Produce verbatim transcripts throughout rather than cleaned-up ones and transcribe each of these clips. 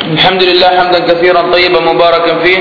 الحمد لله حمدا كثيرا طيبا مباركا فيه،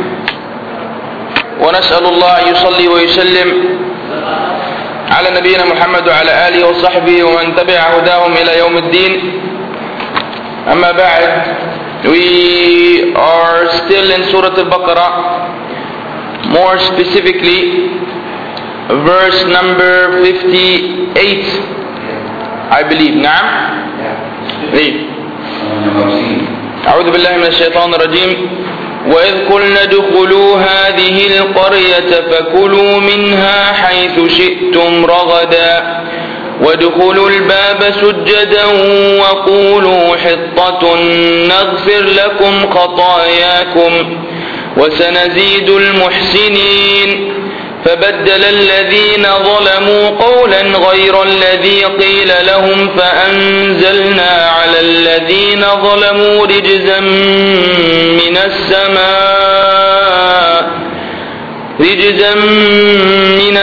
ونسأل الله أن يصلي ويسلم على نبينا محمد وعلى آله وصحبه ومن تبع هداهم إلى يوم الدين. أما بعد, we are still in Surah Al-Baqarah, more specifically verse number fifty-eight, I believe. نعم. read. أعوذ بالله من الشيطان الرجيم. وإذ قلنا ادخلوا هذه القرية فكلوا منها حيث شئتم رغدا وادخلوا الباب سجدا وقولوا حطة نغفر لكم خطاياكم وسنزيد المحسنين. فبدل الذين ظلموا قولا غير الذي قيل لهم فأنزلنا على الذين ظلموا رجزا من السماء رجزا من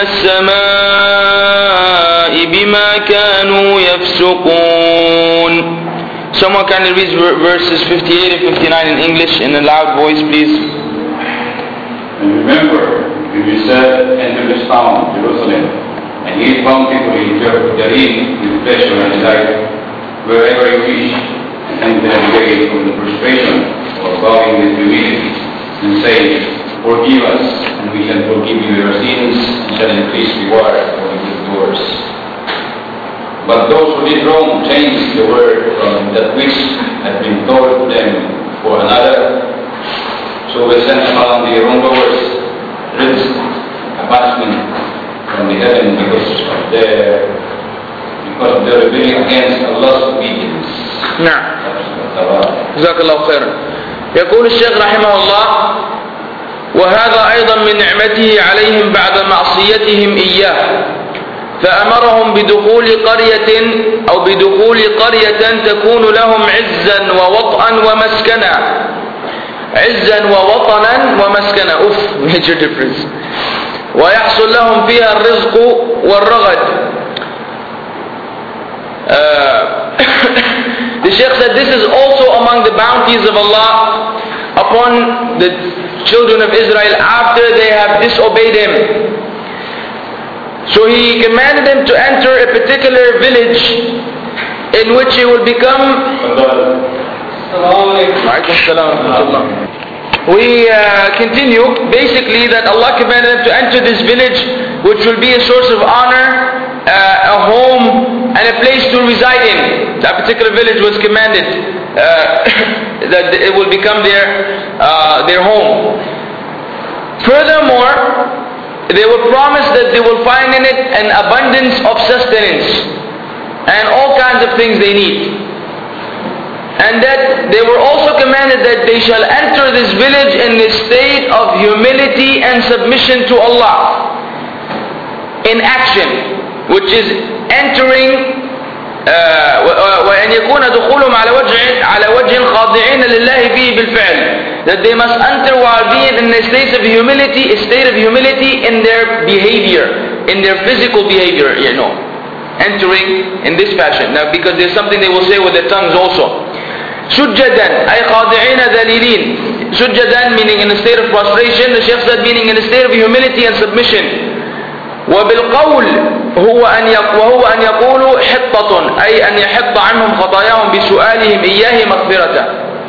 السماء بما كانوا يفسقون. Someone can read verses fifty-eight and fifty-nine in English in a loud voice, please. And remember, when we said, enter this town, Jerusalem, and eat bountifully therein with pleasure and delight, wherever you wish, and then away from the frustration or bowing with humility, and say, forgive us, and we shall forgive you your sins, and shall increase reward for the good doers. But those who did wrong changed the word from that which had been told them for another, so we sent among the wrongdoers rizq, a punishment from the heaven because of their because of their rebellion against Allah's obedience. نعم. جزاك الله خيرا. يقول الشيخ رحمه الله: وهذا أيضا من نعمته عليهم بعد معصيتهم إياه، فأمرهم بدخول قرية أو بدخول قرية تكون لهم عزا ووطئا ومسكنا. عزا ووطنا ومسكنا. أوف, major difference. ويحصل لهم فيها الرزق والرغد. Uh, the Shaykh said this is also among the bounties of Allah upon the children of Israel after they have disobeyed Him. So He commanded them to enter a particular village in which He will become We uh, continue basically that Allah commanded them to enter this village which will be a source of honor, uh, a home and a place to reside in. That particular village was commanded uh, that it will become their, uh, their home. Furthermore, they were promised that they will find in it an abundance of sustenance and all kinds of things they need. And that they were also commanded that they shall enter this village in a state of humility and submission to Allah in action, which is entering وأن يكون دخولهم على وجه على وجه خاضعين لله فيه بالفعل, that they must enter while being in a state of humility, a state of humility in their behavior, in their physical behavior, you know, entering in this fashion. Now, because there's something they will say with their tongues also. Sujjadan, ay khadi'ina dhalilin. Sujjadan meaning in a state of prostration. The Shaykh said meaning in a state of humility and submission. وبالقول هو أن وهو أن يقولوا حطة أي أن يحط عنهم خطاياهم بسؤالهم إياه مغفرة.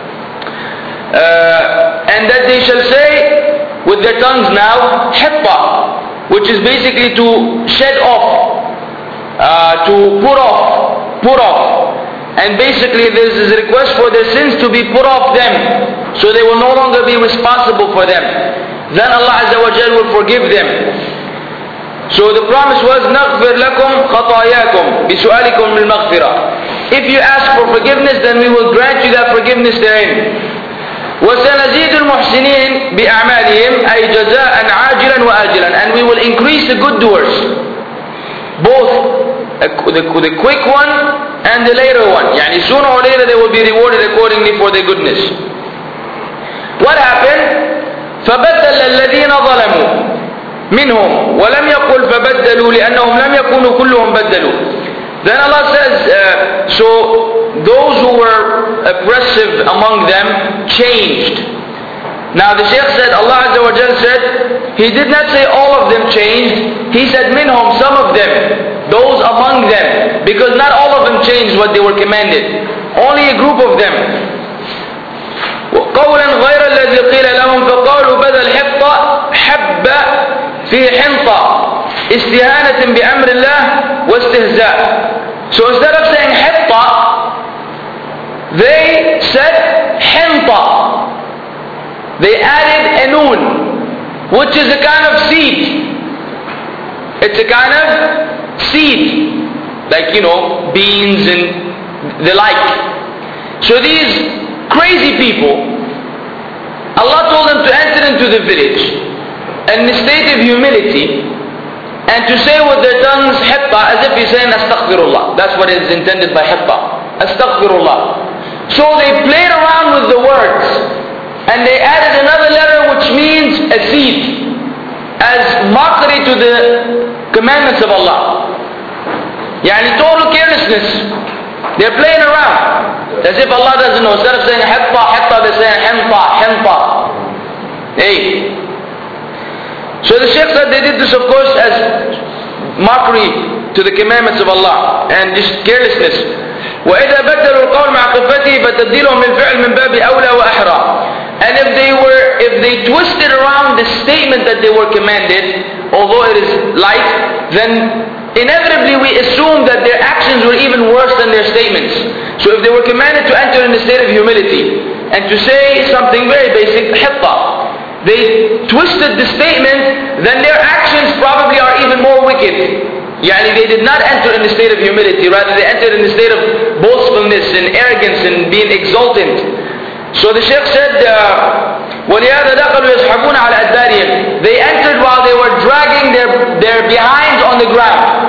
And that they shall say with their tongues now حطة, which is basically to shed off, uh, to put off, put off. And basically this is a request for their sins to be put off them, so they will no longer be responsible for them. Then Allah Azza wa Jal will forgive them. So the promise was نغفر لكم خطاياكم بسؤالكم بالمغفرة. If you ask for forgiveness, then we will grant you that forgiveness therein. وسنزيد المحسنين بأعمالهم أي جزاء عاجلا وآجلا. And we will increase the good doers, both the, the quick one and the later one. يعني sooner or later they will be rewarded accordingly for their goodness. What happened? فبدل الذين ظلموا منهم ولم يقل فبدلوا لأنهم لم يكونوا كلهم بدلوا. Then Allah says, uh, so those who were oppressive among them changed. Now the Shaykh said, Allah Azza wa Jal said, He did not say all of them changed. He said, minhum, some of them, those among them, because not all of them changed what they were commanded. Only a group of them. قولا غير الذي قيل لهم فقالوا بدل حطة حب في حنطة استهانة بأمر الله واستهزاء. So instead of saying حطة, they said حنطة. They added a noon, which is a kind of seed. It's a kind of seed, like, you know, beans and the like. So these crazy people, Allah told them to enter into the village in a state of humility and to say with their tongues hitta, as if you're saying astaghfirullah. That's what is intended by hitta, astaghfirullah. So they played around with the words and they added another letter which means a seed, as mockery to the commandments of Allah. Yani total carelessness. They're playing around as if Allah doesn't know. Instead of saying hitta, hitta, they're saying hinta, hinta. Hey. So the Shaykh said they did this, of course, as mockery to the commandments of Allah and just carelessness. وإذا بدلوا القول مع خفته فتبديلهم للفعل من باب أولى وأحرى. And if they were, if they twisted around the statement that they were commanded, although it is light, then inevitably we assume that their actions were even worse than their statements. So if they were commanded to enter in a state of humility and to say something very basic, hitta, they twisted the statement, then their actions probably are even more wicked. Yani they did not enter in a state of humility, rather they entered in a state of boastfulness and arrogance and being exultant. So the Shaykh said, وَلِهَذَا دَخَلُوا يَزْحَفُونَ عَلَى أَدْبَارِهِمْ. They entered while they were dragging their, their behinds on the ground.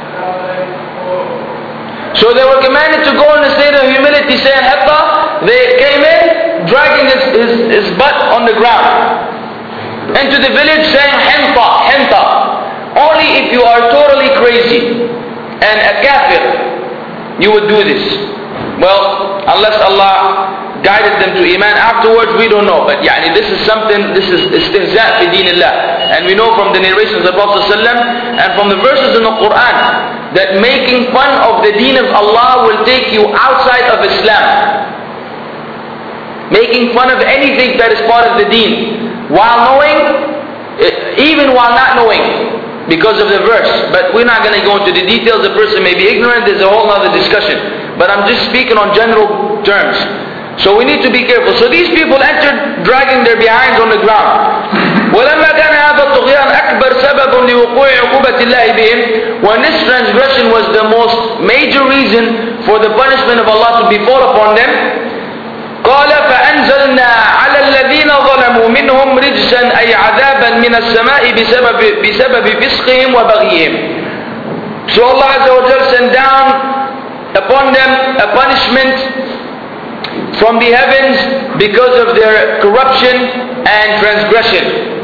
So they were commanded to go in a state of humility, saying hitta. They came in, dragging his, his, his butt on the ground. Into the village saying hinta, hinta. Only if you are totally crazy and a kafir, you would do this. Well, unless Allah guided them to Iman afterwards, we don't know. But yani, this is something, this is istihza' fi dinillah. And we know from the narrations of Prophet ﷺ and from the verses in the Quran that making fun of the deen of Allah will take you outside of Islam. Making fun of anything that is part of the deen, while knowing, even while not knowing, because of the verse. But we're not going to go into the details. The person may be ignorant, there's a whole other discussion. But I'm just speaking on general terms. So we need to be careful. So these people entered dragging their behinds on the ground. وَلَمَّا كَانَ هَذَا الطُّغْيَانُ أَكْبَرْ سَبَبٌ لِوُقُوعِ عُقُوبَةِ اللَّهِ بِهِمْ. When this transgression was the most major reason for the punishment of Allah to befall upon them, قال فأنزلنا على الذين ظلموا منهم رجسا أي عذابا من السماء بسبب بسبب فسقهم وبغيهم. So Allah Azza wa Jal sent down upon them a punishment from the heavens because of their corruption and transgression.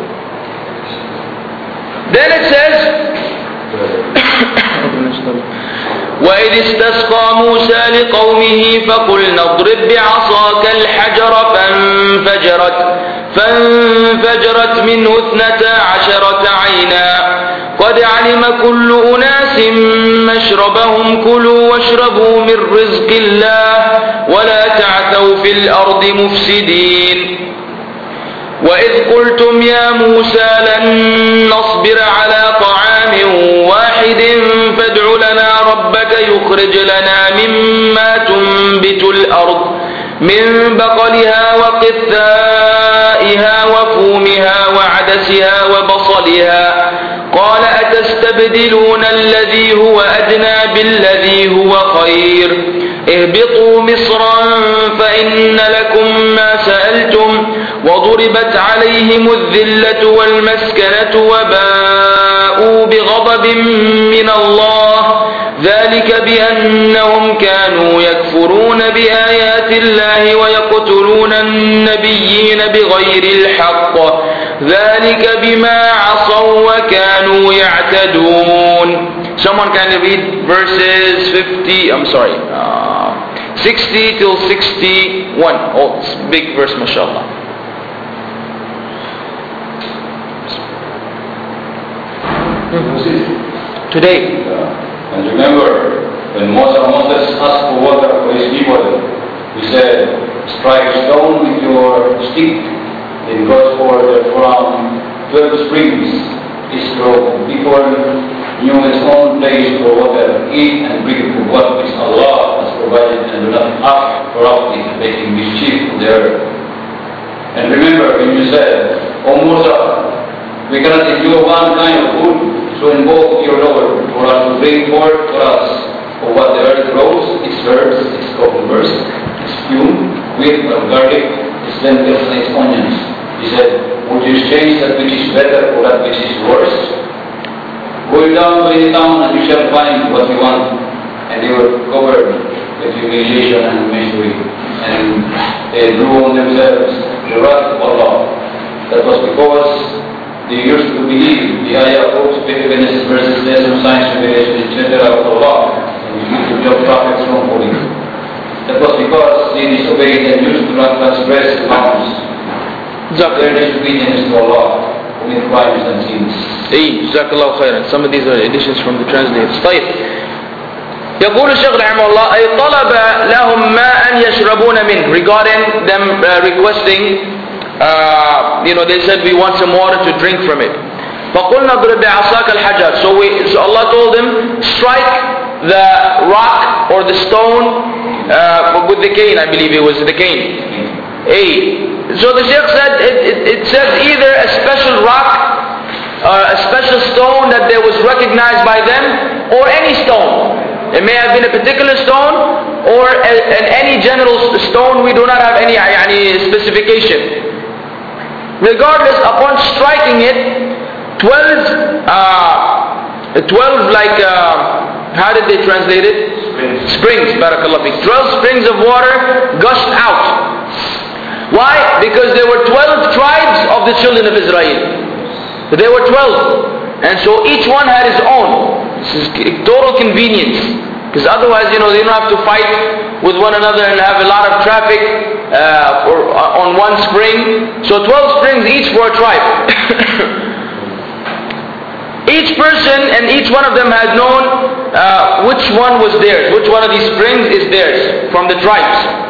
Then it says وَإِذِ اسْتَسْقَى مُوسَى لِقَوْمِهِ فَقُلْنَا اضْرِبْ بِعَصَاكَ الْحَجَرَ فَانْفَجَرَتْ فَانْفَجَرَتْ مِنْهُ اثْنَتَا عَشَرَةَ عَيْنًا قَدْ عَلِمَ كُلُّ أُنَاسٍ مَشْرَبَهُمْ كُلُوا وَاشْرَبُوا مِنْ رِزْقِ اللَّهِ وَلَا تَعْثَوْا فِي الْأَرْضِ مُفْسِدِينَ وَإِذْ قُلْتُمْ يَا مُوسَى لَن نَّصْبِرَ عَلَى طَعَامٍ وَاحِدٍ فَادْعُ لَنَا رَبَّكَ يُخْرِجْ لَنَا مِمَّا تُنبِتُ الْأَرْضُ مِنْ بَقَلِهَا وَقِثَّائِهَا وَفُومِهَا وَعَدَسِهَا وَبَصَلِهَا قَالَ أَتَسْتَبْدِلُونَ الَّذِي هُوَ أَدْنَى بِالَّذِي هُوَ خَيْرٌ اهْبِطُوا مِصْرًا فَإِنَّ لَكُمْ مَا سَأَلْتُمْ وَضُرِبَتْ عَلَيْهِمُ الذِّلَّةُ وَالْمَسْكَنَةُ وَبَاءُوا بِغَضَبٍ مِّنَ اللَّهِ ذَلِكَ بِأَنَّهُمْ كَانُوا يَكْفُرُونَ بِآيَاتِ اللَّهِ وَيَقْتُلُونَ النَّبِيِّينَ بِغَيْرِ الْحَقِّ ذَلِكَ بِمَا عَصَوْا وَكَانُوا يَعْتَدُونَ. Someone can read verses fifty, I'm sorry, uh, sixty till sixty-one. Oh, it's a big verse, mashallah. Today. Uh, and remember, when Moses, Moses asked for water for his people, he said, strike a stone with your stick. It goes forward from twelve springs. It's from people knew his own place for water, eat and drink of what which Allah has provided, and do not act corruptly, making mischief on the earth. And remember, when you said, O Musa, we cannot endure one kind of food, so invoke your Lord for us to bring forth for us for what the earth grows, its herbs, its cucumbers, its fume, wheat or garlic, its lentils and its onions. He said, would you exchange that which is better for that which is worse? Go down to any town and you shall find what you want. And they were covered with humiliation and misery. And they drew on themselves the wrath of Allah. That was because they used to believe the ayah of hopes, faithfulness, verses, lessons, signs, revelation, et cetera of Allah. And we used to judge prophets wrongfully. That was because they disobeyed and used to not transgress the bounds. Their disobedience to Allah, commit crimes and sins. Hey, Jazakallah khairan. Some of these are additions from the translators. طيب. يقول الشيخ رحمه الله أي طلب لهم ماء يشربون منه, regarding them uh, requesting, uh, you know, they said we want some water to drink from it. فقلنا اضرب بعصاك الحجر. So we, so Allah told them, strike the rock or the stone uh, with the cane. I believe it was the cane. A. So the Shaykh said it, it, it says either a special rock or a special stone that there was recognized by them, or any stone. It may have been a particular stone or a, an any general stone. We do not have any, any specification. Regardless, upon striking it, twelve, uh, twelve like, uh, how did they translate it? Springs. Springs, barakallah fik. twelve springs of water gushed out. Why? Because there were twelve tribes of the children of Israel. There were twelve. And so each one had his own. This is total convenience. Because otherwise, you know, they don't have to fight with one another and have a lot of traffic uh, for, uh, on one spring. So twelve springs each for a tribe. Each person and each one of them had known uh, which one was theirs. Which one of these springs is theirs from the tribes.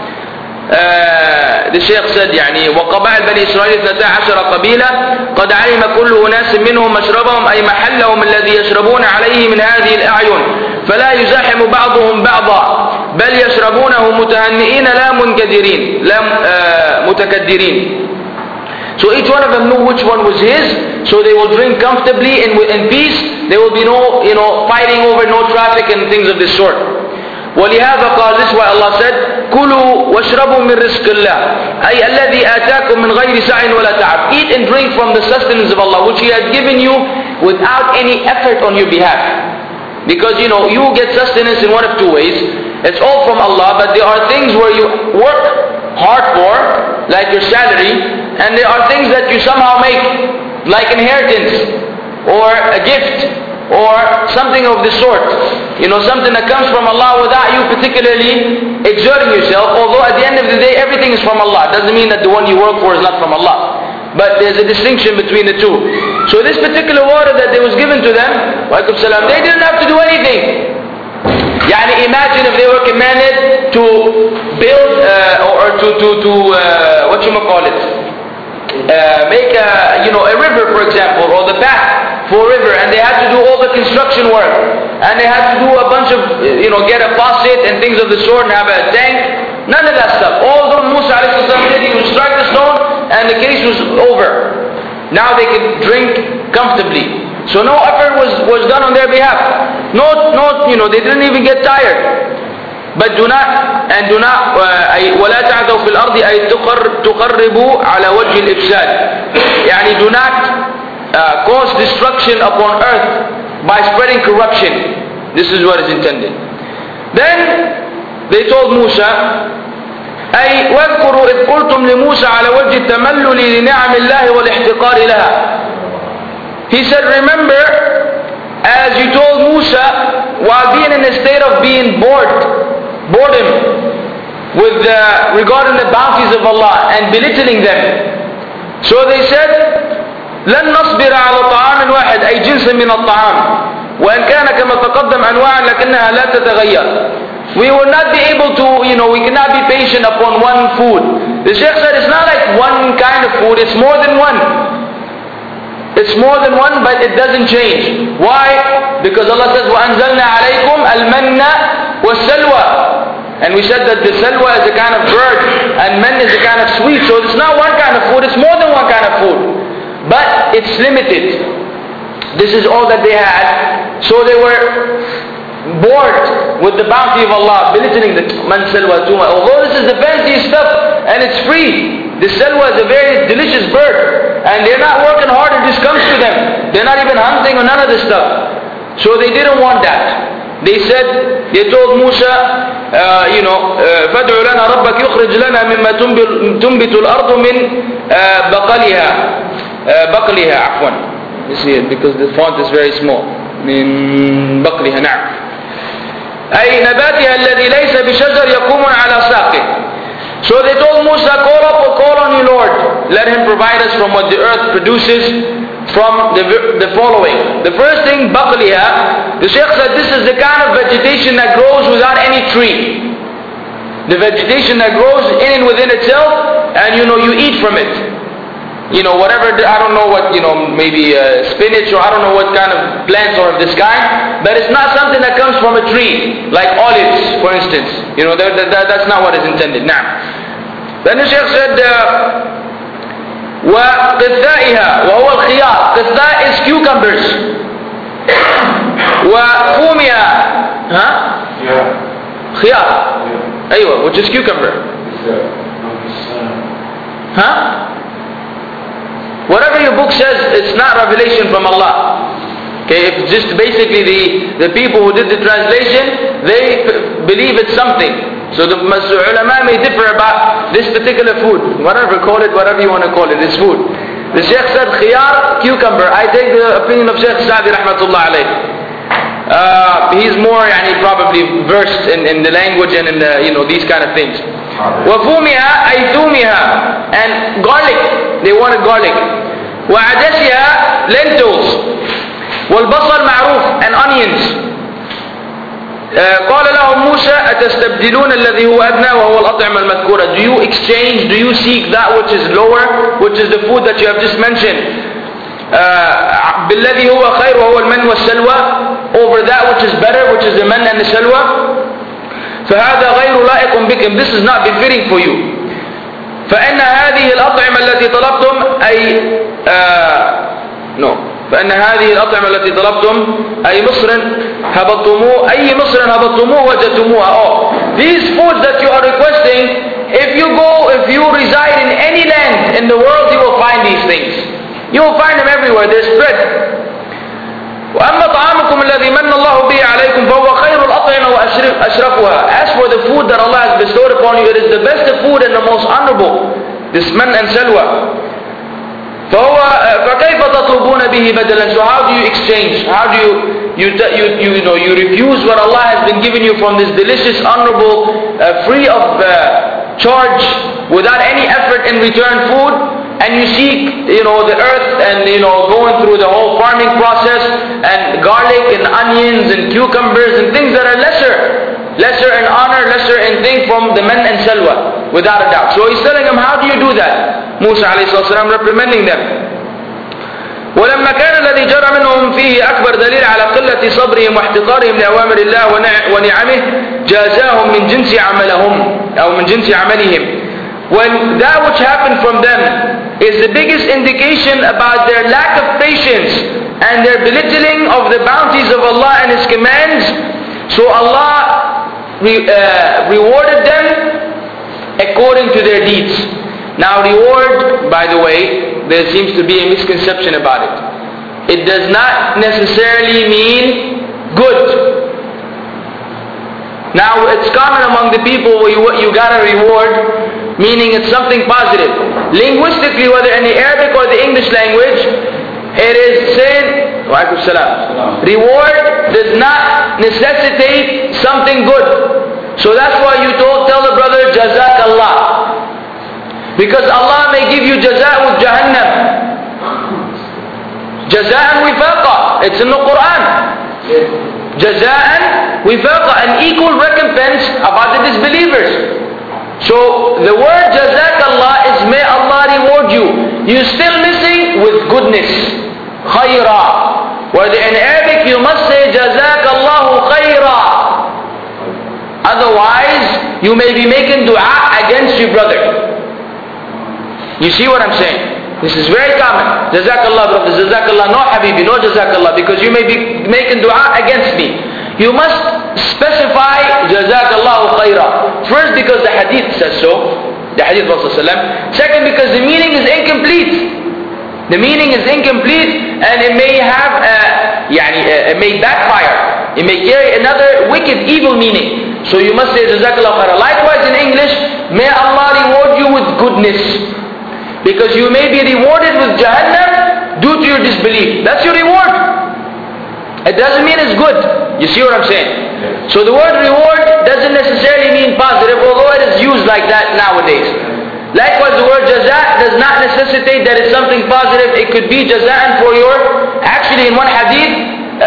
Uh, the Shaykh said يعني وقبائل بني إسرائيل اثنتا عشر قبيلة قد علم كل أناس منهم مشربهم أي محلهم الذي يشربون عليه من هذه الأعين فلا يزاحم بعضهم بعضا بل يشربونه متهنئين لا منكدرين لا uh, متكدرين. So each one of them knew which one was his, so they will drink comfortably in, in peace. There will be no, you know, fighting over, no traffic and things of this sort. ولهذا قال, this is why Allah said كلوا واشربوا من رزق الله أي الذي آتاكم من غير سعي ولا تعب. Eat and drink from the sustenance of Allah which He had given you without any effort on your behalf. Because you know, you get sustenance in one of two ways. It's all from Allah, but there are things where you work hard for, like your salary, and there are things that you somehow make, like inheritance or a gift or something of the sort. You know, something that comes from Allah without you particularly exerting yourself, although at the end of the day everything is from Allah. It doesn't mean that the one you work for is not from Allah, but there's a distinction between the two. So this particular water that was given to them, they didn't have to do anything. Yani imagine if they were commanded to build uh, or to, to, to uh, what you might call it, uh, make a, you know, a river for example, or the path for a river, and they had to do all the construction work, and they had to do a bunch of, you know, get a faucet and things of the sort and have a tank. None of that stuff. All that Musa alayhi salam did, he would strike the stone and the case was over. Now they could drink comfortably. So no effort was, was done on their behalf. No, no, you know, they didn't even get tired. But do not, and do not, uh, ولا تعثوا في الأرض أي تقربوا على وجه الإفساد. يعني do not uh, cause destruction upon earth by spreading corruption. This is what is intended. Then they told Musa, أي واذكروا إذ قلتم لموسى على وجه التملل لنعم الله والاحتقار لها. He said, remember as you told Musa, while being in a state of being bored, boredom, with uh, regarding the bounties of Allah and belittling them. So they said, لن نصبر على طعام واحد أي جنس من الطعام وإن كان كما تقدم أنواع لكنها لا تتغير. We will not be able to, you know, we cannot be patient upon one food. The Shaykh said it's not like one kind of food, it's more than one. It's more than one, but it doesn't change. Why? Because Allah says, وَأَنزَلْنَا عَلَيْكُمْ الْمَنَّ وَالسَّلْوَى. And we said that the salwa is a kind of bird, and man is a kind of sweet. So it's not one kind of food, it's more than one kind of food. But it's limited. This is all that they had. So they were bored with the bounty of Allah, belittling the man salwa tuma. Although this is the fancy stuff and it's free, the salwa is a very delicious bird, and they're not working hard, it just comes to them. They're not even hunting or none of this stuff. So they didn't want that. They said, they told Musa, uh, you know, فَادْعُ لَنَا رَبَّكْ يُخْرِجْ لَنَا مِمَّا تُنْبِتُ الْأَرْضُ مِنْ بَقَلِهَا بَقْلِهَا عفوا. You see it because the font is very small. مِنْ بَقْلِهَا نعم. أي نباتها الذي ليس بشجر يقوم على ساقه. So they told Musa, call up or call on your Lord. Let him provide us from what the earth produces from the, the following. The first thing, baqliha. The Shaykh said this is the kind of vegetation that grows without any tree. The vegetation that grows in and within itself, and you know, you eat from it. You know, whatever, I don't know what, you know, maybe uh, spinach or I don't know what kind of plants are of this kind, but it's not something that comes from a tree, like olives, for instance. You know, that, that, that's not what is intended. Now, then the Shaykh said, وَقِثَّائِهَا وَهُوَ الْخِيَارِ. قِثَّاء is cucumbers. وَفُومِهَا, huh? Yeah. خيار. Yeah. أيوة, which is cucumber. Huh? Whatever your book says, it's not revelation from Allah. Okay, if just basically the, the people who did the translation, they p- believe it's something. So the ulama may differ about this particular food. Whatever, call it whatever you want to call it, it's food. The Shaykh said khiyar, cucumber. I take the opinion of Shaykh Sa'di rahmatullah alayh. Uh, he's more yani, probably versed in, in the language and in the, you know, these kind of things. وَفُومِهَا أَيْ ثُومِهَا. And garlic, they wanted garlic. وَعَدَسِهَا, lentils. وَالْبَصَلْ مَعْرُوف, and onions. قال لهم موسى أتستبدلون الذي هو أدنى وهو الأطعمة المذكورة. Do you exchange, do you seek that which is lower, which is the food that you have just mentioned, بالذي هو خير وهو المن والسلوى, over that which is better, which is the man and the salwa? فهذا غير لائق بكم. This is not befitting for you. فإن هذه الأطعمة التي طلبتم أي uh, no فإن هذه الأطعمة التي طلبتم أي مصر هبطتموه أي مصر هبطتموه وجدتموها. Oh, these foods that you are requesting, if you go, if you reside in any land in the world, you will find these things. You will find them everywhere. They're spread. وأما طعامكم الذي من الله به عليكم فهو خير الأطعمة وأشرفها. As for the food that Allah has bestowed upon you, it is the best of food and the most honorable. This man and salwa. فهو فكيف تطلبون به بدلا. So how do you exchange? How do you you you you, you know you refuse what Allah has been giving you from this delicious, honorable, uh, free of uh, charge, without any effort in return food, and you seek, you know, the earth and, you know, going through the whole farming process and garlic and onions and cucumbers and things that are lesser, lesser in honor, lesser in thing from the man and salwa, without a doubt. So he's telling them, how do you do that? Musa alayhi salam reprimanding them. ولما كان الذي جرى منهم فيه أكبر دليل على قلة صبرهم واحتقارهم لأوامر الله ونعمه جازاهم من جنس عملهم أو من جنس عملهم. When that which happened from them is the biggest indication about their lack of patience and their belittling of the bounties of Allah and His commands, so Allah re, uh, rewarded them according to their deeds. Now reward, by the way, there seems to be a misconception about it. It does not necessarily mean good. Now it's common among the people where you, you got a reward, meaning it's something positive. Linguistically, whether in the Arabic or the English language, it is saying Wa alaikum salam. Reward does not necessitate something good. So that's why you told, tell the brother, Jazakallah. Because Allah may give you jaza with Jahannam. Jaza'an wifaqa. It's in the Quran. Jaza'an wifaqa. An equal recompense about the disbelievers. So the word Jazakallah is may Allah reward you. You're still missing with goodness. Khayra. Whether in Arabic you must say Jazakallahu khayra. Otherwise, you may be making dua against your brother. You see what I'm saying? This is very common. Jazakallah brother, Jazakallah. No Habibi, no Jazakallah. Because you may be making dua against me. You must specify Jazakallahu khaira. First because the hadith says so. The hadith of Rasulullah. Second because the meaning is incomplete. The meaning is incomplete and it may have, uh, yani, uh, it may backfire. It may carry another wicked, evil meaning. So you must say Jazakallah khaira. Likewise in English, may Allah reward you with goodness. Because you may be rewarded with Jahannam due to your disbelief. That's your reward. It doesn't mean it's good. You see what I'm saying? So the word reward doesn't necessarily mean positive, although it is used like that nowadays. Likewise, the word jaza does not necessitate that it's something positive. It could be jaza'an for your... Actually, in one hadith, uh,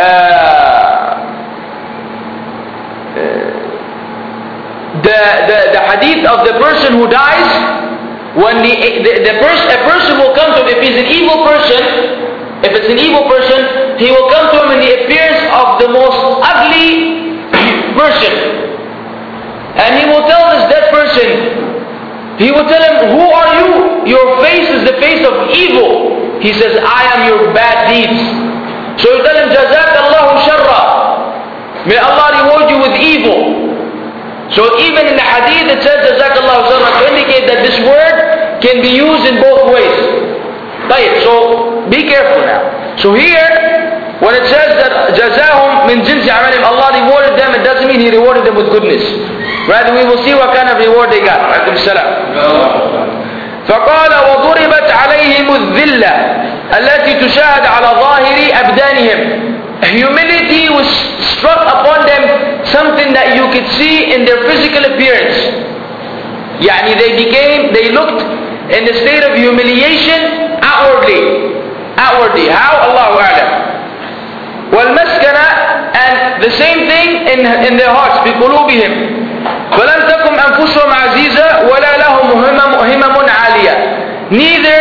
the, the, the hadith of the person who dies, when the, the, the person, a person will come to him, if he's an evil person, if it's an evil person, he will come to him in the appearance of the most ugly person. And he will tell this dead person, he will tell him, who are you? Your face is the face of evil. He says, I am your bad deeds. So you tell him, Jazakallahu sharra. May Allah reward you with evil. So even in the hadith it says Jazakallahu sharra to indicate that this word can be used in both ways. Right, so be careful now. So here, when it says that Jazahum min jinsi amalim, Allah rewarded them, it doesn't mean He rewarded them with goodness. Rather we will see what kind of reward they got. Alaykum salam. فقال وضربت عليهم الذلة التي تشاهد على ظاهر أبدانهم. Humility was struck upon them, something that you could see in their physical appearance. Yani they became, they looked in the state of humiliation outwardly. Outwardly. How? Allahu A'lam. والمسكنة, and the same thing in, in their hearts. بقلوبهم. فلم تكن أنفسهم عزيزة ولا لهم همم همم عالية. Neither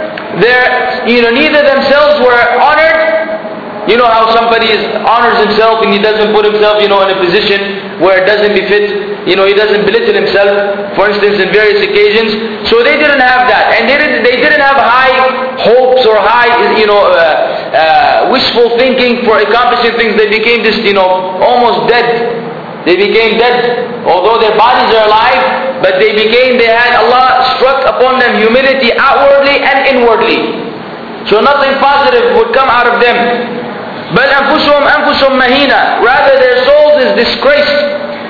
their, you know, neither themselves were honored. You know how somebody is, honors himself and he doesn't put himself, you know, in a position where it doesn't befit. You know, he doesn't belittle himself, for instance, in various occasions. So they didn't have that, and they didn't, they didn't have high hopes or high, you know, uh, uh, wishful thinking for accomplishing things. They became just, you know, almost dead. They became dead, although their bodies are alive, but they became, they had, Allah struck upon them humility outwardly and inwardly. So nothing positive would come out of them. بل أنفسهم أنفسهم مهينة. Rather their souls is disgraced.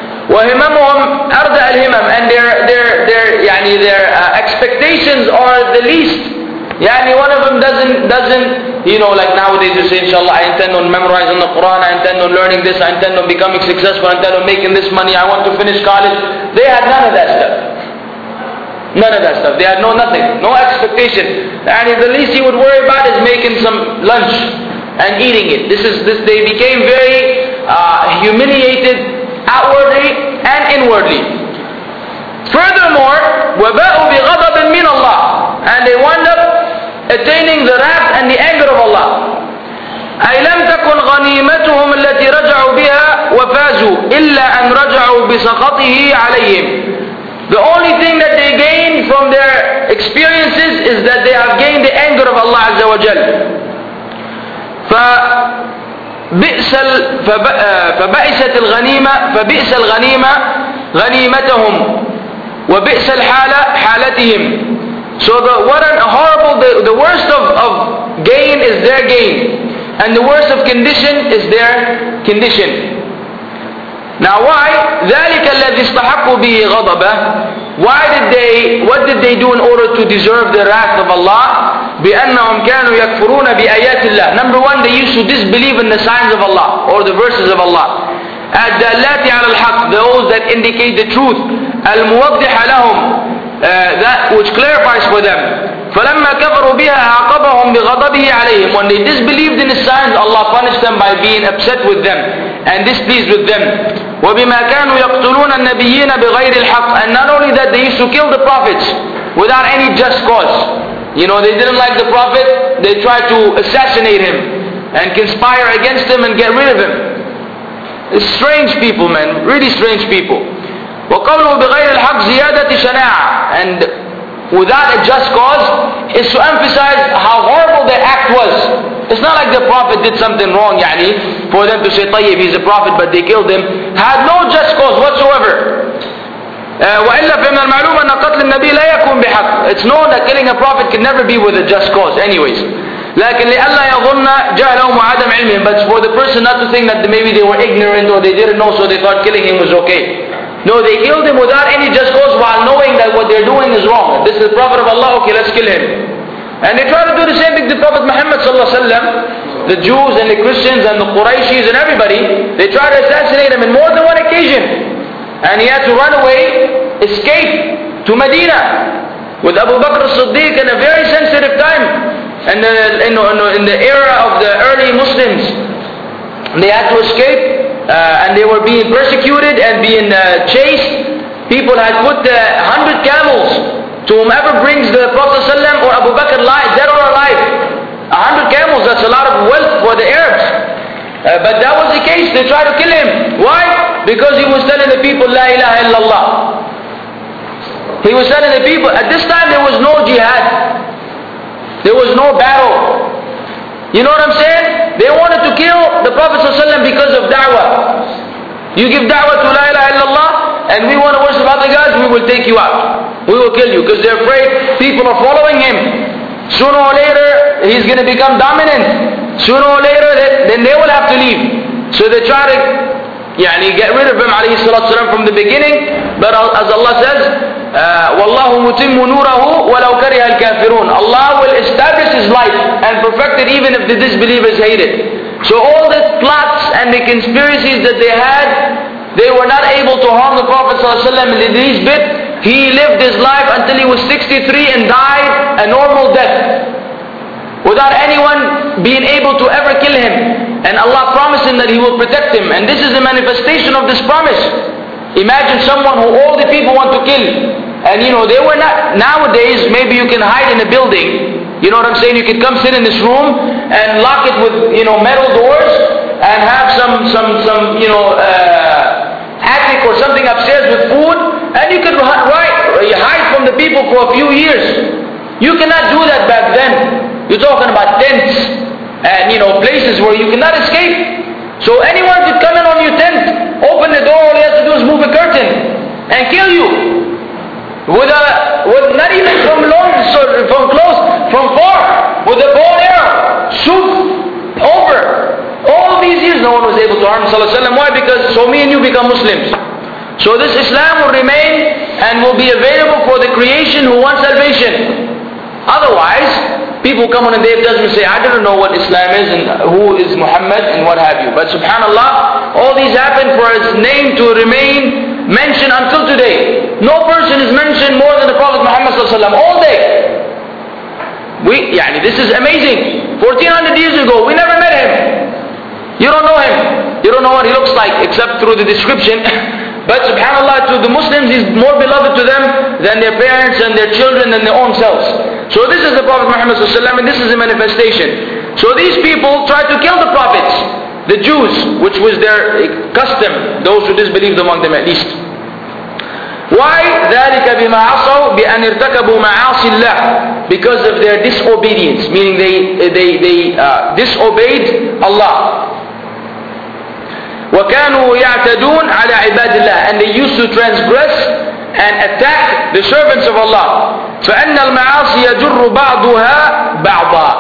وهممهم أردأ الهمم, and their their their يعني their uh, expectations are the least. يعني one of them doesn't doesn't you know, like nowadays you say, inshallah, I intend on memorizing the Quran, I intend on learning this, I intend on becoming successful, I intend on making this money, I want to finish college. They had none of that stuff. None of that stuff. They had no nothing, no expectation. And the least he would worry about is making some lunch and eating it. This is this. They became very uh, humiliated outwardly and inwardly. Furthermore, وَبَاءُوا بِغَضَبٍ مِّنَ اللَّهِ, and they wound up attaining the wrath and the anger of Allah. أي لم تكن غنيمتهم التي رجعوا بها وفازوا إلا أن رجعوا بسخطه عليهم. The only thing that they gain from their experiences is that they have gained the anger of Allah Azza wa Jal. فبئس فبئست الغنيمة فبئس الغنيمة غنيمتهم وبئس الحالة حالتهم. So the what a horrible the, the worst of, of gain is their gain, and the worst of condition is their condition. Now why? ذلك الذي استحقوا به غضبه. Why did they, what did they do in order to deserve the wrath of Allah? بأنهم كانوا يكفرون بآيات الله. Number one, they used to disbelieve in the signs of Allah or the verses of Allah. الدالات على الحق, those that indicate the truth. الموضح لهم, uh, that which clarifies for them. فلما كفروا بها عاقبهم بغضبه عليهم. When they disbelieved in His signs, Allah punished them by being upset with them and displeased with them. وبما كانوا يقتلون النبيين بغير الحق. And not only that, they used to kill the prophets without any just cause. You know, they didn't like the prophet, they tried to assassinate him and conspire against him and get rid of him. It's strange people, man, really strange people. وقوله بغير الحق زيادة شناعة. And without a just cause is to emphasize how horrible their act was. It's not like the prophet did something wrong, يعني, for them to say, طيب, he's a prophet, but they killed him. Had no just cause whatsoever. وإلا فمن المعلوم أن قتل النبي لا يكون بحق. It's known that killing a prophet can never be with a just cause anyways. لكن لألا يظن جهلهم وعدم علمهم. But for the person not to think that maybe they were ignorant or they didn't know, so they thought killing him was okay. No, they killed him without any just cause while knowing that what they're doing is wrong. This is the Prophet of Allah, okay, let's kill him. And they try to do the same thing to Prophet Muhammad sallallahu alaihi wasallam. The Jews and the Christians and the Qurayshis and everybody, they try to assassinate him in more than one occasion. And he had to run away, escape to Medina with Abu Bakr as-Siddiq in a very sensitive time. And in, in, in the era of the early Muslims, they had to escape uh, and they were being persecuted and being uh, chased. People had put a uh, hundred camels to whomever brings the Prophet ﷺ or Abu Bakr alive, dead or alive. A hundred camels, that's a lot of wealth for the Arabs. Uh, but that was the case. They tried to kill him. Why? Because he was telling the people, La ilaha illallah. He was telling the people, at this time there was no jihad. There was no battle. You know what I'm saying? They wanted to kill the Prophet ﷺ because of da'wah. You give da'wah to La ilaha illallah, and we want to worship other gods, we will take you out. We will kill you, because they're afraid people are following him. Sooner or later, he's going to become dominant. Sooner or later, then they will have to leave. So they try to يعني, get rid of him alayhi salatu salam from the beginning. But as Allah says, وَاللَّهُ مُتِمُّ نُورَهُ وَلَوْ كَرِهَ الْكَافِرُونَ. Allah will establish His light and perfect it even if the disbelievers hate it. So all the plots and the conspiracies that they had, they were not able to harm the Prophet ﷺ in the least bit. He lived his life until he was sixty-three and died a normal death, without anyone being able to ever kill him. And Allah promised him that He will protect him. And this is a manifestation of this promise. Imagine someone who all the people want to kill. And you know, they were not, nowadays maybe you can hide in a building. You know what I'm saying? You can come sit in this room and lock it with, you know, metal doors and have some, some, some, you know, uh, attic or something upstairs with food. And you can hide from the people for a few years. You cannot do that back then. You're talking about tents and, you know, places where you cannot escape. So anyone could come in on your tent, open the door, all you have to do is move a curtain and kill you. With a, with not even from long, from close, from far, with a bow and arrow, shoot over. All these years no one was able to harm Sallallahu Alaihi Wasallam. Why? Because so me and you become Muslims. So this Islam will remain and will be available for the creation who want salvation. Otherwise, people come on a day of judgment and say, I don't know what Islam is and who is Muhammad and what have you. But subhanallah, all these happen for His name to remain mentioned until today. No person is mentioned more than the Prophet Muhammad sallallahu alaihi wasallam all day. We, yani, this is amazing. fourteen hundred years ago, we never met him. You don't know him. You don't know what he looks like except through the description. But subhanallah, to the Muslims, he's more beloved to them than their parents and their children and their own selves. So this is the Prophet Muhammad sallallahu alaihi wasallam, and this is a manifestation. So these people tried to kill the prophets, the Jews, which was their custom, those who disbelieved among them at least. Why? ذَلِكَ بِمَا عَصَوْا بِأَنْ ارْتَكَبُوا مَعَاصِي اللَّهِ. Because of their disobedience, meaning they, they, they uh, disobeyed Allah. وَكَانُوا يَعْتَدُونَ عَلَى عِبَادِ اللَّهِ. And they used to transgress and attack the servants of Allah. فَأَنَّ الْمَعَاصِيَ يَجُرُّ بَعْضُهَا بَعْضًا.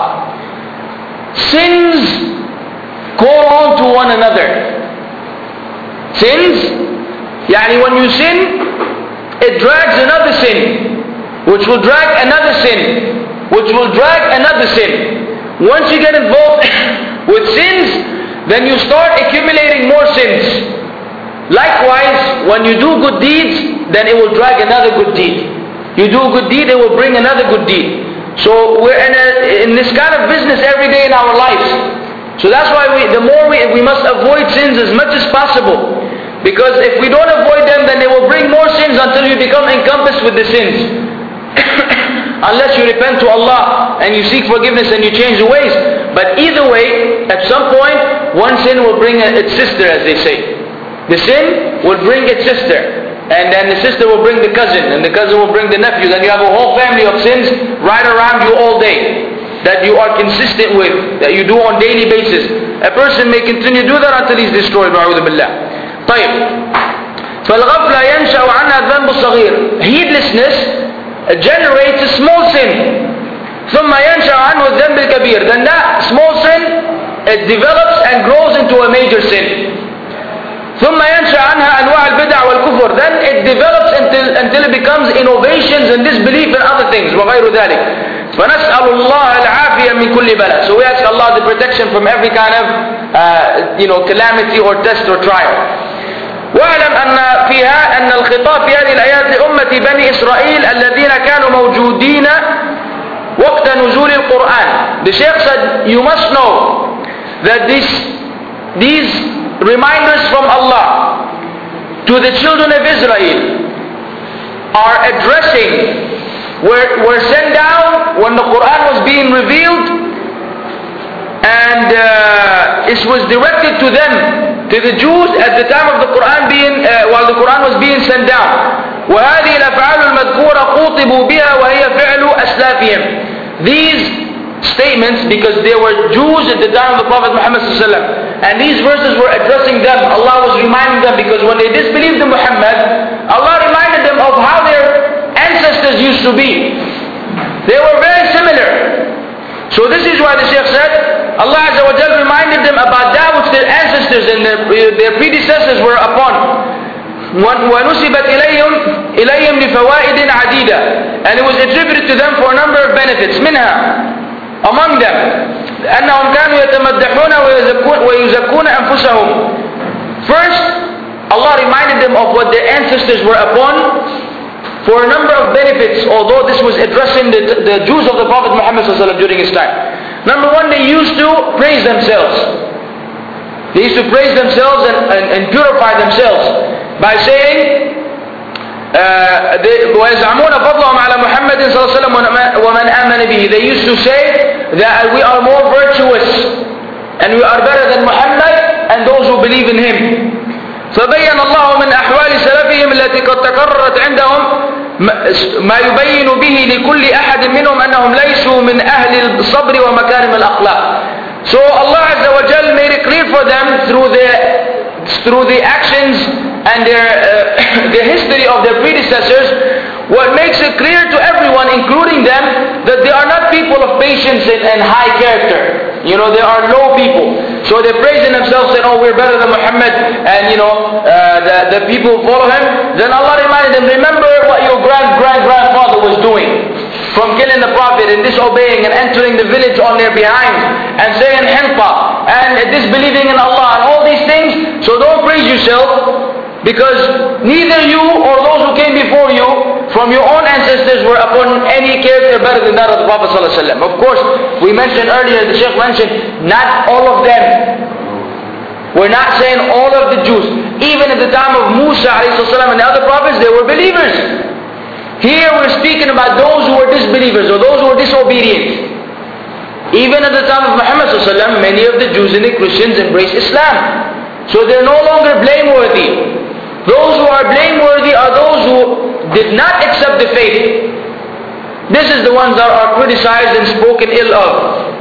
Sins go on to one another. Sins, yani when you sin, it drags another sin, which will drag another sin, which will drag another sin. Once you get involved with sins, then you start accumulating more sins. Likewise, when you do good deeds, then it will drag another good deed. You do a good deed, it will bring another good deed. So we're in, a, in this kind of business every day in our lives. So that's why we, the more we, we must avoid sins as much as possible. Because if we don't avoid them, then they will bring more sins until you become encompassed with the sins. Unless you repent to Allah and you seek forgiveness and you change the ways. But either way, at some point, one sin will bring its sister, as they say. The sin will bring its sister. And then the sister will bring the cousin, and the cousin will bring the nephew. Then you have a whole family of sins right around you all day that you are consistent with, that you do on daily basis. A person may continue to do that until he's destroyed. Ba'udhu billah. طيب. فالغفلة ينشأ عنها الذنب الصغير. Heedlessness generates a small sin. ثم ينشأ عنه الذنب الكبير. Then that small sin, it develops and grows into a major sin. ثم ينشأ عنها أنواع البدع والكفر. Then it develops until, until it becomes innovations and disbelief and other things. وغير ذلك. فنسأل الله العافية من كل بلاء. So we ask Allah the protection from every kind of uh, you know, calamity or test or trial. واعلم أن فيها أن الخطاب في هذه الآيات لأمة بني إسرائيل الذين كانوا موجودين وقت نزول القرآن. The Shaykh said, you must know that this, these reminders from Allah to the children of Israel are addressing, were, were sent down when the Quran was being revealed, and uh, it was directed to them, to the Jews at the time of the Quran being, uh, while the Quran was being sent down. وهذه الأفعال المذكورة قوطبوا بها وهي فعل أسلافهم. These statements, because they were Jews at the time of the Prophet Muhammad sallallahu alaihi wasallam, and these verses were addressing them. Allah was reminding them, because when they disbelieved in Muhammad, Allah reminded them of how their ancestors used to be. They were very similar. So this is why the Shaykh said, Allah Azza wa Jal reminded them about that which their ancestors and their, their predecessors were upon. وَنُسِبَتْ إِلَيْهِمْ إِلَيْهِمْ لِفَوَائِدٍ عَدِيدَةٍ. And it was attributed to them for a number of benefits. منها, among them, أنهم كانوا يتمدحون ويزكون أنفسهم. First, Allah reminded them of what their ancestors were upon for a number of benefits, although this was addressing the, the Jews of the Prophet Muhammad during his time. Number one, they used to praise themselves. They used to praise themselves and, and, and purify themselves by saying, وَيَزْعَمُونَ فَضْلَهُمْ عَلَى مُحَمَّدٍ صَلَّى اللَّهُ عَلَيْهِ وَسَلَّمَ وَمَنْ آمَنَ بِهِ. They used to say that we are more virtuous and we are better than Muhammad and those who believe in him. فبين الله من أحوال سلفهم التي قد تكررت عندهم ما يبين به لكل أحد منهم أنهم ليسوا من أهل الصبر ومكارم الأخلاق. So Allah Azza wa Jal made it clear for them through the through the actions and their uh, the history of their predecessors, what makes it clear to everyone, including them, that they are not people of patience and, and high character. You know, they are low people. So they're praising themselves, saying, oh, we're better than Muhammad, and you know, uh, the, the people who follow him. Then Allah reminded them, remember what your grand-grand-grandfather was doing, from killing the Prophet and disobeying and entering the village on their behind and saying hinta and disbelieving in Allah and all these things. So don't praise yourself, because neither you or those who came before you from your own ancestors were upon any character better than that of the Prophet ﷺ. Of course, we mentioned earlier, the Shaykh mentioned, not all of them. We're not saying all of the Jews. Even at the time of Musa ﷺ and the other prophets, they were believers. Here we're speaking about those who were disbelievers or those who were disobedient. Even at the time of Muhammad ﷺ, many of the Jews and the Christians embraced Islam. So they're no longer blameworthy. Those who are blameworthy are those who did not accept the faith. This is the ones that are criticized and spoken ill of.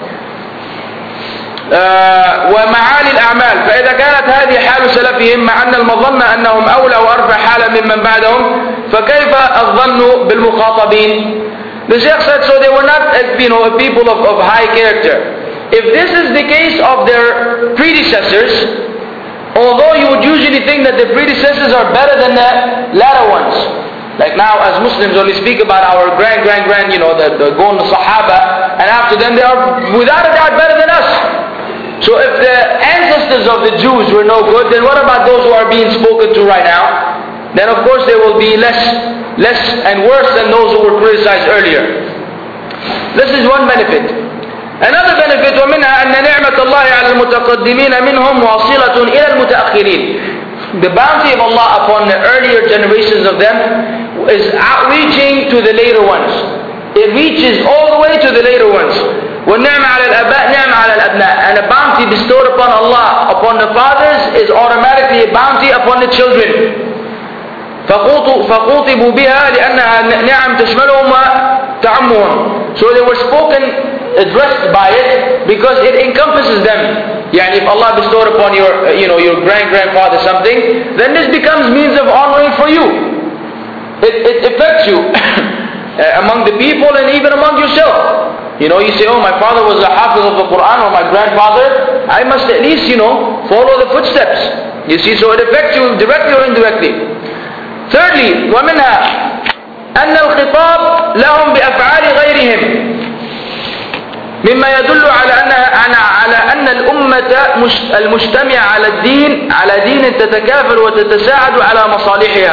ومعالي الأعمال. فإذا كانت هذه حال سلفهم مع أن المظن أنهم أولى وأرفع حالا ممن بعدهم فكيف الظن بالمخاطبين. The Shaykh said, so they were not, you know, a people of, of high character. If this is the case of their predecessors, although you would usually think that the predecessors are better than the latter ones, Like now as Muslims when we speak about our grand, grand, grand, you know, the, the golden Sahaba, and after them they are without a doubt better than us. So if the ancestors of the Jews were no good, then what about those who are being spoken to right now? Then of course they will be less, less and worse than those who were criticized earlier. This is one benefit. Another benefit ومنها أن نعمة الله على المتقدمين منهم واصلة إلى المتأخرين. The bounty of Allah upon the earlier generations of them is outreaching to the later ones. It reaches all the way to the later ones. وَالنِّعْمَ عَلَى الْأَبَاءِ نِعْمَ عَلَى الْأَبْنَاءِ. And a bounty bestowed upon Allah, upon the fathers, is automatically a bounty upon the children. فَقُوطِبُوا بِهَا لِأَنَّهَا نِعَمْ تَشْمَلُهُمْ وَتَعَمُّهُمْ. So they were spoken, addressed by it, because it encompasses them. Yani if Allah bestowed upon your, you know, your grand-grandfather something, then this becomes means of honoring for you. It, it affects you among the people and even among yourself. You know, you say, oh, my father was a hafiz of the Quran, or my grandfather, I must at least, you know, follow the footsteps. You see, so it affects you directly or indirectly. Thirdly, ومنها أن الخطاب لهم بأفعال غيرهم مما يدل على أن على أن الأمة المجتمعة على الدين على دين تتكافل وتتساعد على مصالحها.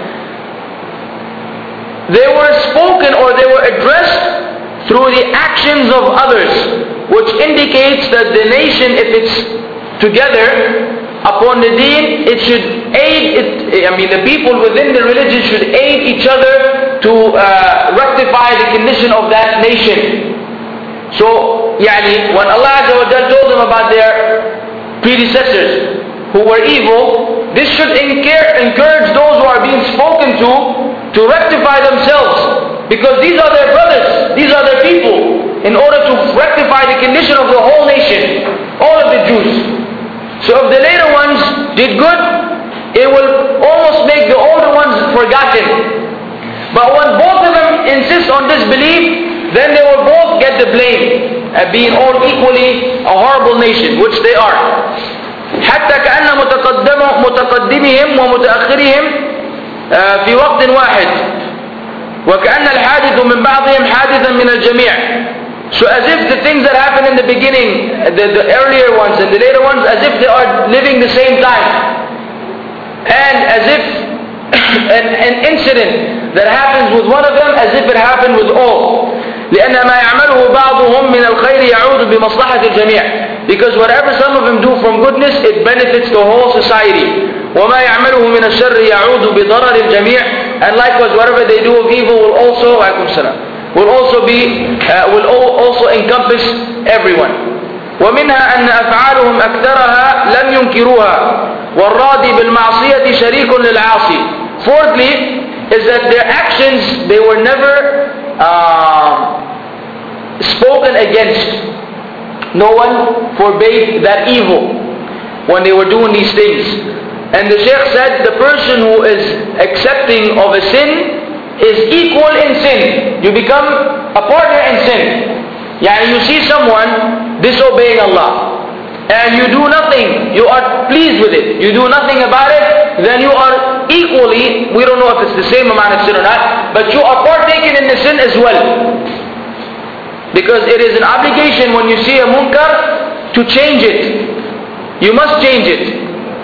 They were spoken or they were addressed through the actions of others, which indicates that the nation, if it's together upon the deen, it should aid it, I mean the people within the religion should aid each other to uh, rectify the condition of that nation. So, yani, when Allah Azza wa Jal told them about their predecessors who were evil, this should encourage those who are being spoken to to rectify themselves, because these are their brothers, these are their people, in order to rectify the condition of the whole nation, all of the Jews. So if the later ones did good, it will almost make the older ones forgotten. But when both of them insist on disbelief, then they will both get the blame at being all equally a horrible nation, which they are. حتى كأن متقدمهم ومتأخرهم في وقت واحد وكأن الحادث من بعضهم حادثا من الجميع. So as if the things that happen in the beginning, the, the earlier ones and the later ones, as if they are living the same time. And as if an, an incident that happens with one of them, as if it happened with all. لأن ما يعمله بعضهم من الخير يعود بمصلحة الجميع. Because whatever some of them do from goodness, it benefits the whole society. وما يعمله من الشر يعود بضرر الجميع. And likewise, whatever they do of evil will also, عليكم السلام, will also be, uh, will also encompass everyone. ومنها أن أفعالهم أكثرها لم ينكروها والراضي بالمعصية شريك للعاصي. Fourthly, is that their actions, they were never uh, spoken against. No one forbade that evil when they were doing these things. And the Shaykh said the person who is accepting of a sin is equal in sin. You become a partner in sin. Yani you see someone disobeying Allah and you do nothing, you are pleased with it, you do nothing about it, then you are equally, we don't know if it's the same amount of sin or not, but you are partaking in the sin as well. Because it is an obligation when you see a munkar to change it. You must change it.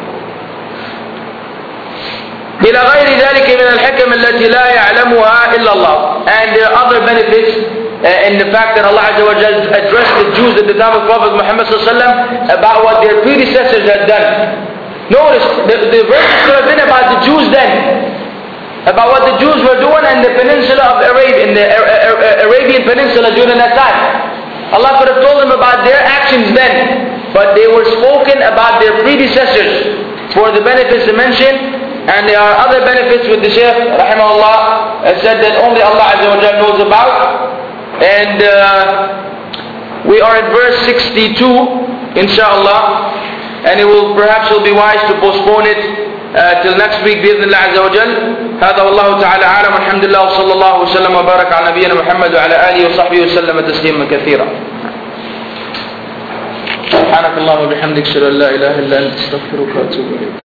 إلى غير ذلك من الحكم التي لا يعلمها إلا الله. And there are other benefits uh, in the fact that Allah Azza wa Jal addressed the Jews at the time of Prophet Muhammad sallallahu alaihi wasallam about what their predecessors had done. Notice, the, the verse could have been about the Jews then, about what the Jews were doing in the peninsula of Arabia, in the Arabian Peninsula during that time. Allah could have told them about their actions then, but they were spoken about their predecessors for the benefits they mentioned. And there are other benefits with the Shaykh rahimahullah said that only Allah Azza wa Jalla knows about. And uh, we are at verse sixty-two, inshallah, and it will perhaps will be wise to postpone it uh, till next week بإذن الله عز وجل. هذا والله تعالى أعلم. الحمد لله وصلى الله وسلم وبارك على نبينا محمد وعلى آله وصحبه وسلم تسليما كثيرا. سبحانك اللهم وبحمدك أشهد أن لا إله إلا أنت أستغفرك وأتوب إليك.